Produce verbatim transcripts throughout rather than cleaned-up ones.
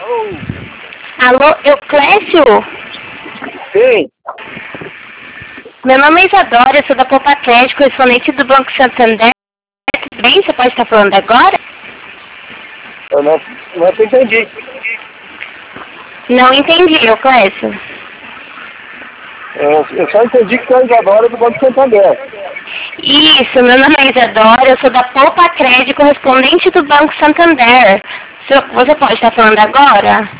Alô? Alô, Euclésio? Sim. Meu nome é Isadora, eu sou da Poupa Crédito, correspondente do Banco Santander. Tudo bem? Você pode estar falando agora? Eu não, não entendi. Não entendi, Euclésio. Eu, eu só entendi que é a Isadora do Banco Santander. Isso, meu nome é Isadora, eu sou da Poupa Crédito, correspondente do Banco Santander. Você pode estar falando agora?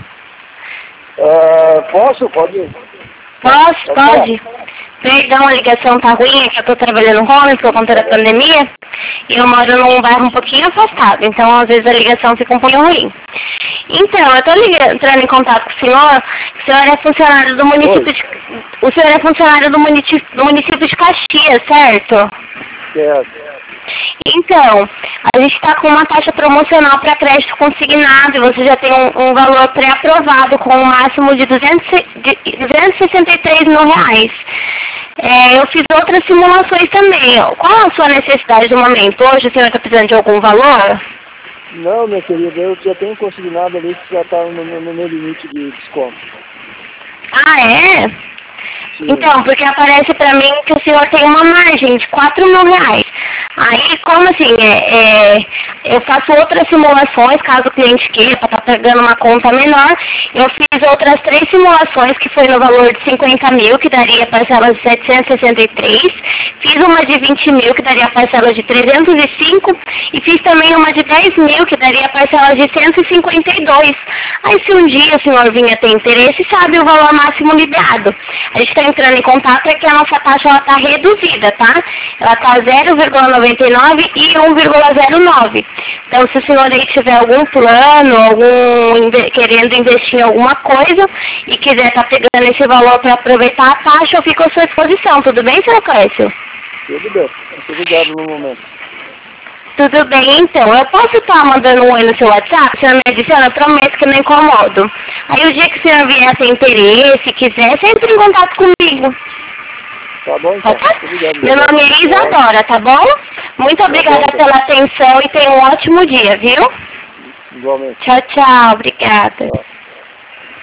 Uh, posso? Pode? Posso? Pode? Perdão, a ligação tá ruim, é que eu tô trabalhando home por conta da pandemia. E eu moro num bairro um pouquinho afastado, então às vezes a ligação fica um pouquinho ruim. Então, eu tô ligando, entrando em contato com o senhor, o senhor é funcionário do município de, o senhor é funcionário do município, do município de Caxias, certo? Certo. Então, a gente está com uma taxa promocional para crédito consignado e você já tem um, um valor pré-aprovado com um máximo de duzentos e sessenta e três mil reais. É, eu fiz outras simulações também. Qual a sua necessidade no momento? Hoje o senhor está precisando de algum valor? Não, minha querida, eu já tenho consignado ali que já está no, no, no meu limite de desconto. Ah, é? Sim. Então, porque aparece pra mim que o senhor tem uma margem de quatro mil reais. Aí, como assim, é, é, eu faço outras simulações, caso o cliente queira, para estar pegando uma conta menor, eu fiz outras três simulações, que foi no valor de cinquenta mil, que daria parcelas de setecentos e sessenta e três, fiz uma de vinte mil, que daria parcelas de trezentos e cinco, e fiz também uma de dez mil, que daria parcelas de cento e cinquenta e dois. Aí, se um dia o senhor vinha ter interesse, sabe o valor máximo liberado. A gente está entrando em contato é que a nossa taxa está reduzida, tá? Ela está zero vírgula noventa e nove e um vírgula zero nove. Então, se o senhor aí tiver algum plano, algum querendo investir em alguma coisa e quiser estar tá pegando esse valor para aproveitar a taxa, eu fico à sua disposição. Tudo bem, senhor Clécio? Tudo bem. Muito obrigado no momento. Tudo bem, então. Eu posso estar mandando um oi no seu WhatsApp? O senhor me adiciona, eu prometo que não incomodo. Aí o dia que o senhor vier ter interesse, quiser, sempre em contato comigo. Tá bom, então. Tá? Obrigado. Meu nome é Isadora, tá bom? Muito obrigada tá bom, pela atenção e tenha um ótimo dia, viu? Igualmente. Tchau, tchau. Obrigada. Tchau.